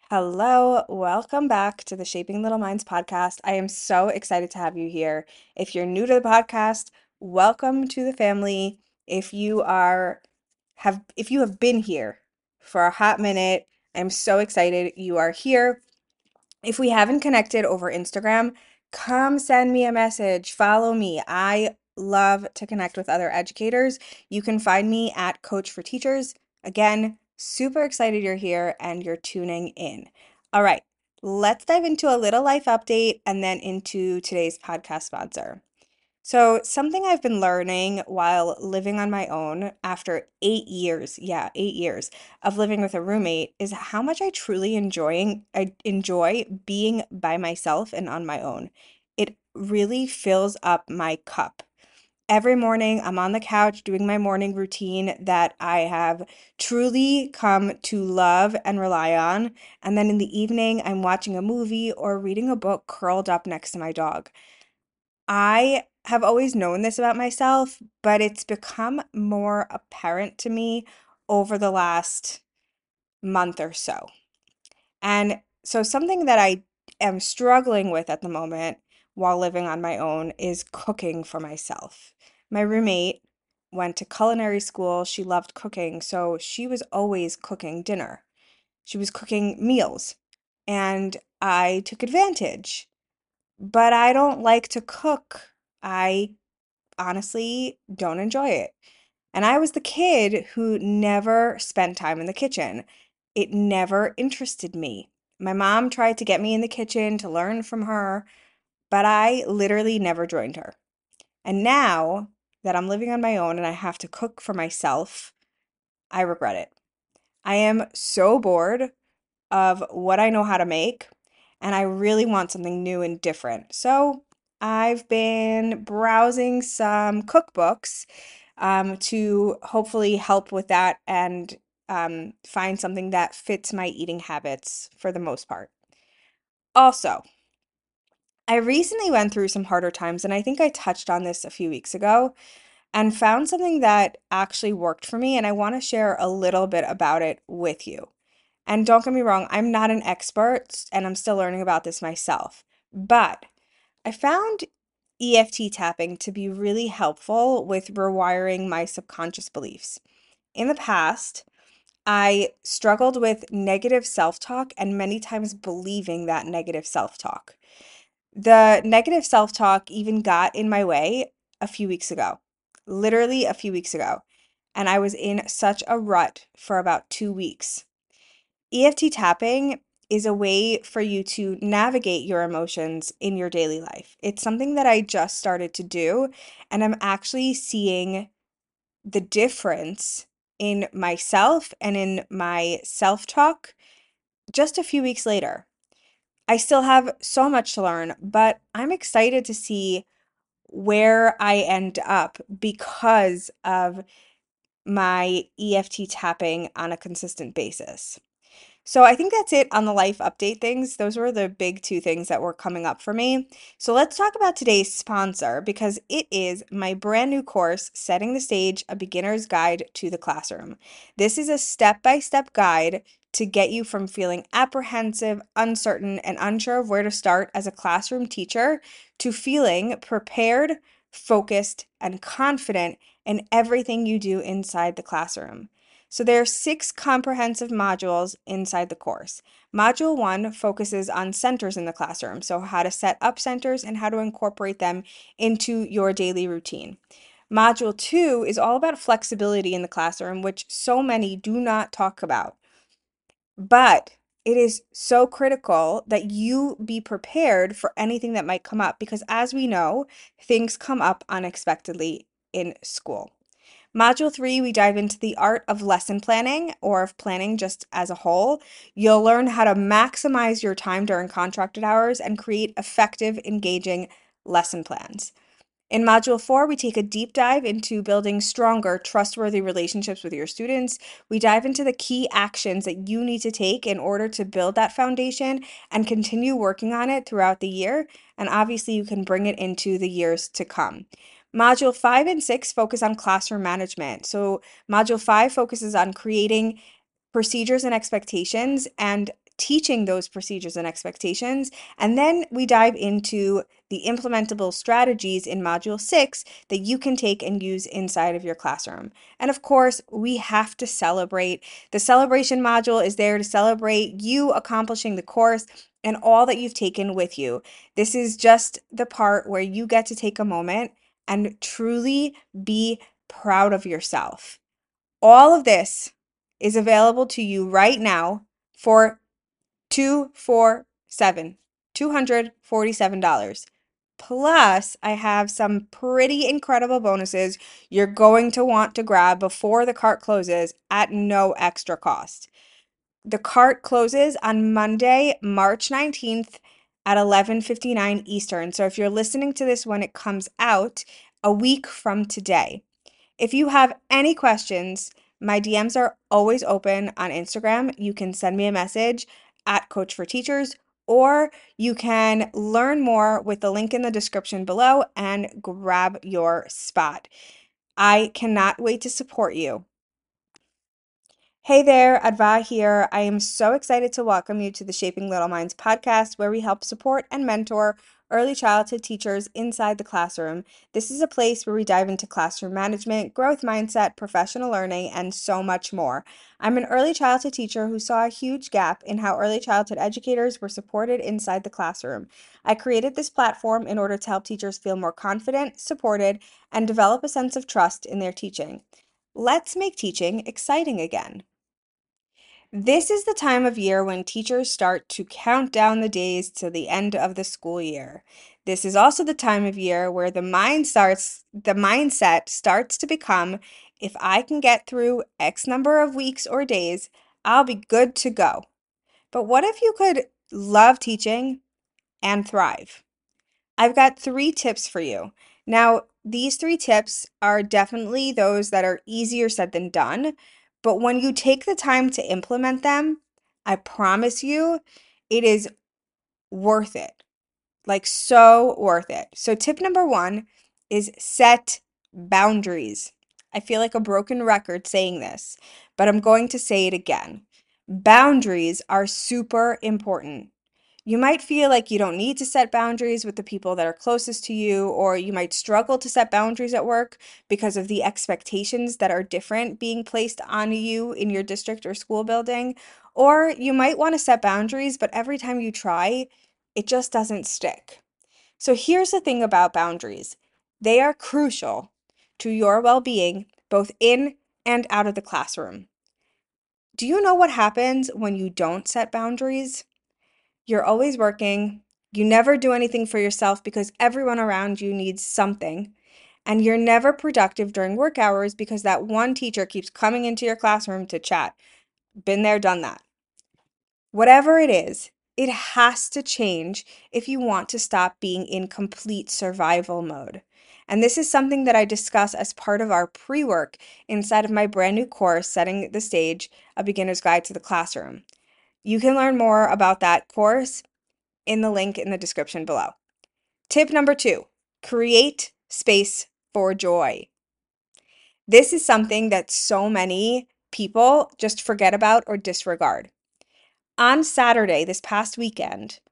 Hello, welcome back to the Shaping Little Minds podcast. I am so excited to have you here. If you're new to the podcast, welcome to the family. If you have been here for a hot minute, I'm so excited you are here. If we haven't connected over Instagram, come send me a message. Follow me. I love to connect with other educators. You can find me at Coach for Teachers. Again, super excited you're here and you're tuning in. All right, let's dive into a little life update and then into today's podcast sponsor. So, something I've been learning while living on my own after 8 years, yeah, 8 years of living with a roommate is how much I enjoy being by myself and on my own. It really fills up my cup. Every morning, I'm on the couch doing my morning routine that I have truly come to love and rely on. And then in the evening, I'm watching a movie or reading a book curled up next to my dog. I have always known this about myself, but it's become more apparent to me over the last month or so. And so, something that I am struggling with at the moment while living on my own is cooking for myself. My roommate went to culinary school. She loved cooking, so she was always cooking dinner. She was cooking meals, and I took advantage. But I don't like to cook. I honestly don't enjoy it. And I was the kid who never spent time in the kitchen. It never interested me. My mom tried to get me in the kitchen to learn from her, but I literally never joined her. And now that I'm living on my own and I have to cook for myself, I regret it. I am so bored of what I know how to make, and I really want something new and different. So I've been browsing some cookbooks to hopefully help with that and find something that fits my eating habits for the most part. Also, I recently went through some harder times, and I think I touched on this a few weeks ago and found something that actually worked for me, and I want to share a little bit about it with you. And don't get me wrong, I'm not an expert and I'm still learning about this myself. But I found EFT tapping to be really helpful with rewiring my subconscious beliefs. In the past, I struggled with negative self talk and many times believing that negative self talk. The negative self talk even got in my way a few weeks ago, literally a few weeks ago. And I was in such a rut for about 2 weeks. EFT tapping is a way for you to navigate your emotions in your daily life. It's something that I just started to do, and I'm actually seeing the difference in myself and in my self talk just a few weeks later. I still have so much to learn, but I'm excited to see where I end up because of my EFT tapping on a consistent basis. So I think that's it on the life update things. Those were the big two things that were coming up for me. So let's talk about today's sponsor because it is my brand new course, Setting the Stage, A Beginner's Guide to the Classroom. This is a step-by-step guide to get you from feeling apprehensive, uncertain, and unsure of where to start as a classroom teacher to feeling prepared, focused, and confident in everything you do inside the classroom. So there are 6 comprehensive modules inside the course. Module 1 focuses on centers in the classroom, so how to set up centers and how to incorporate them into your daily routine. Module 2 is all about flexibility in the classroom, which so many do not talk about. But it is so critical that you be prepared for anything that might come up because, as we know, things come up unexpectedly in school. Module 3, we dive into the art of lesson planning or of planning just as a whole. You'll learn how to maximize your time during contracted hours and create effective, engaging lesson plans. In Module 4, we take a deep dive into building stronger, trustworthy relationships with your students. We dive into the key actions that you need to take in order to build that foundation and continue working on it throughout the year. And obviously, you can bring it into the years to come. Module 5 and 6 focus on classroom management. So, Module 5 focuses on creating procedures and expectations and teaching those procedures and expectations. And then we dive into the implementable strategies in Module 6 that you can take and use inside of your classroom. And of course, we have to celebrate. The celebration module is there to celebrate you accomplishing the course and all that you've taken with you. This is just the part where you get to take a moment and truly be proud of yourself. All of this is available to you right now for $247. Plus, I have some pretty incredible bonuses you're going to want to grab before the cart closes at no extra cost. The cart closes on Monday, March 19th at 11:59 Eastern. So if you're listening to this when it comes out, a week from today. If you have any questions, my DMs are always open on Instagram. You can send me a message at Coach for Teachers, or you can learn more with the link in the description below and grab your spot. I cannot wait to support you. Hey there, Adva here. I am so excited to welcome you to the Shaping Little Minds podcast, where we help support and mentor early childhood teachers inside the classroom. This is a place where we dive into classroom management, growth mindset, professional learning, and so much more. I'm an early childhood teacher who saw a huge gap in how early childhood educators were supported inside the classroom. I created this platform in order to help teachers feel more confident, supported, and develop a sense of trust in their teaching. Let's make teaching exciting again. This is the time of year when teachers start to count down the days to the end of the school year. This is also the time of year where the mindset starts to become, if I can get through X number of weeks or days, I'll be good to go. But what if you could love teaching and thrive? I've got 3 tips for you. Now, these 3 tips are definitely those that are easier said than done, but when you take the time to implement them, I promise you it is worth it. Like, so worth it. So, tip number 1 is set boundaries. I feel like a broken record saying this, but I'm going to say it again. Boundaries are super important. You might feel like you don't need to set boundaries with the people that are closest to you, or you might struggle to set boundaries at work because of the expectations that are different being placed on you in your district or school building. Or you might want to set boundaries, but every time you try, it just doesn't stick. So here's the thing about boundaries. They are crucial to your well-being, both in and out of the classroom. Do you know what happens when you don't set boundaries? You're always working. You never do anything for yourself because everyone around you needs something. And you're never productive during work hours because that one teacher keeps coming into your classroom to chat. Been there, done that. Whatever it is, it has to change if you want to stop being in complete survival mode. And this is something that I discuss as part of our pre-work inside of my brand new course, Setting the Stage, A Beginner's Guide to the Classroom. You can learn more about that course in the link in the description below. Tip number 2, create space for joy. This is something that so many people just forget about or disregard. On Saturday, this past weekend,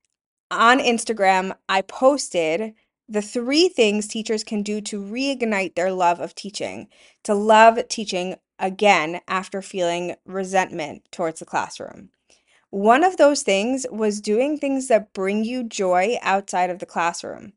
on Instagram, I posted the 3 things teachers can do to reignite their love of teaching, to love teaching again after feeling resentment towards the classroom. One of those things was doing things that bring you joy outside of the classroom.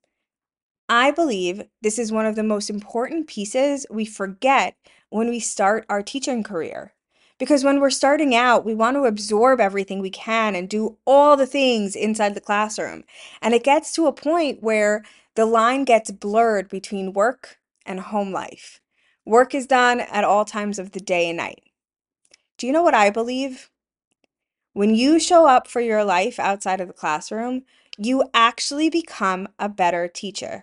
I believe this is one of the most important pieces we forget when we start our teaching career. Because when we're starting out, we want to absorb everything we can and do all the things inside the classroom. And it gets to a point where the line gets blurred between work and home life. Work is done at all times of the day and night. Do you know what I believe? When you show up for your life outside of the classroom, you actually become a better teacher.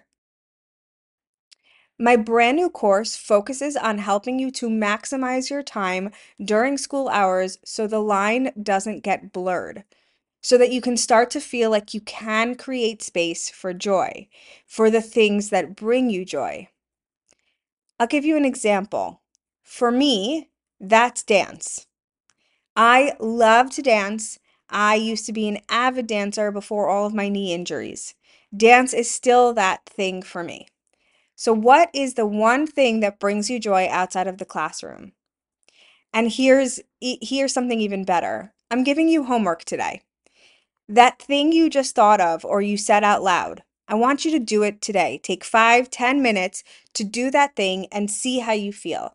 My brand new course focuses on helping you to maximize your time during school hours so the line doesn't get blurred, so that you can start to feel like you can create space for joy, for the things that bring you joy. I'll give you an example. For me, that's dance. I love to dance. I used to be an avid dancer before all of my knee injuries. Dance is still that thing for me. So, what is the one thing that brings you joy outside of the classroom? And here's something even better. I'm giving you homework today. That thing you just thought of or you said out loud, I want you to do it today. Take 5, 10 minutes to do that thing and see how you feel.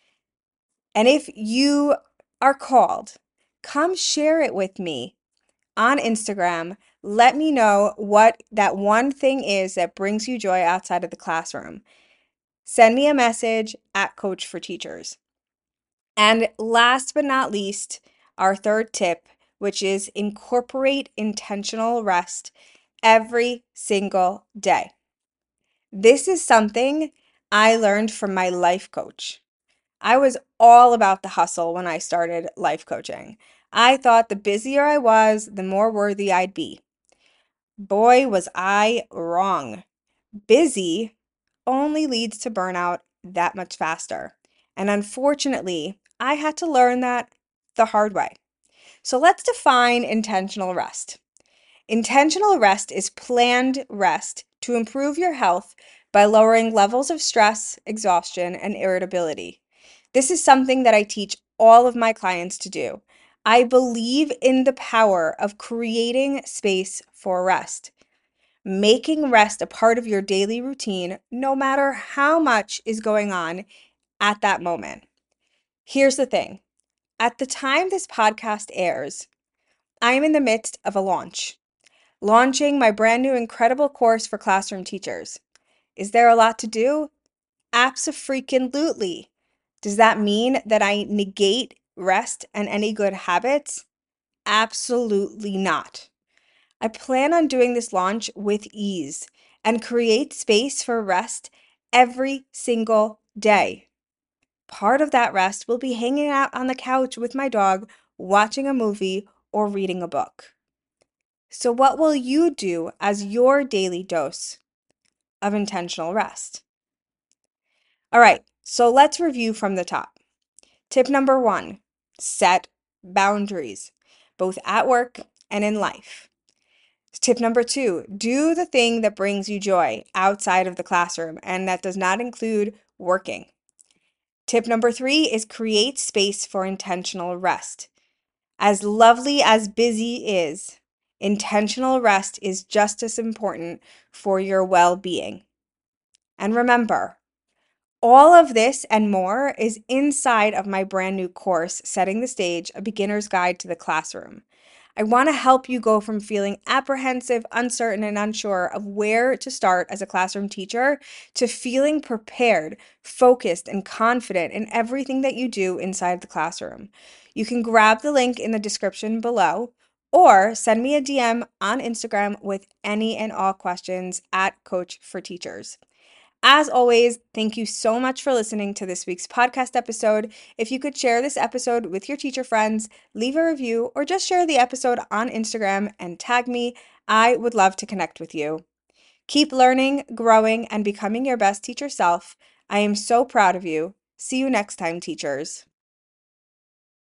And if you are called, come share it with me on Instagram. Let me know what that one thing is that brings you joy outside of the classroom. Send me a message at Coach for Teachers. And last but not least, our third tip, which is incorporate intentional rest every single day. This is something I learned from my life coach. I was all about the hustle when I started life coaching. I thought the busier I was, the more worthy I'd be. Boy, was I wrong. Busy only leads to burnout that much faster. And unfortunately, I had to learn that the hard way. So let's define intentional rest. Intentional rest is planned rest to improve your health by lowering levels of stress, exhaustion, and irritability. This is something that I teach all of my clients to do. I believe in the power of creating space for rest, making rest a part of your daily routine, no matter how much is going on at that moment. Here's the thing. At the time this podcast airs, I am in the midst of a launching my brand new incredible course for classroom teachers. Is there a lot to do? Abso-freaking-lutely. Does that mean that I negate rest and any good habits? Absolutely not. I plan on doing this launch with ease and create space for rest every single day. Part of that rest will be hanging out on the couch with my dog, watching a movie, or reading a book. So, what will you do as your daily dose of intentional rest? All right, so let's review from the top. Tip number 1, set boundaries, both at work and in life. Tip number 2, do the thing that brings you joy outside of the classroom, and that does not include working. Tip number 3 is create space for intentional rest. As lovely as busy is, intentional rest is just as important for your well-being. And remember, all of this and more is inside of my brand new course, Setting the Stage, A Beginner's Guide to the Classroom. I want to help you go from feeling apprehensive, uncertain, and unsure of where to start as a classroom teacher to feeling prepared, focused, and confident in everything that you do inside the classroom. You can grab the link in the description below or send me a DM on Instagram with any and all questions at Coach for Teachers. As always, thank you so much for listening to this week's podcast episode. If you could share this episode with your teacher friends, leave a review, or just share the episode on Instagram and tag me, I would love to connect with you. Keep learning, growing, and becoming your best teacher self. I am so proud of you. See you next time, teachers.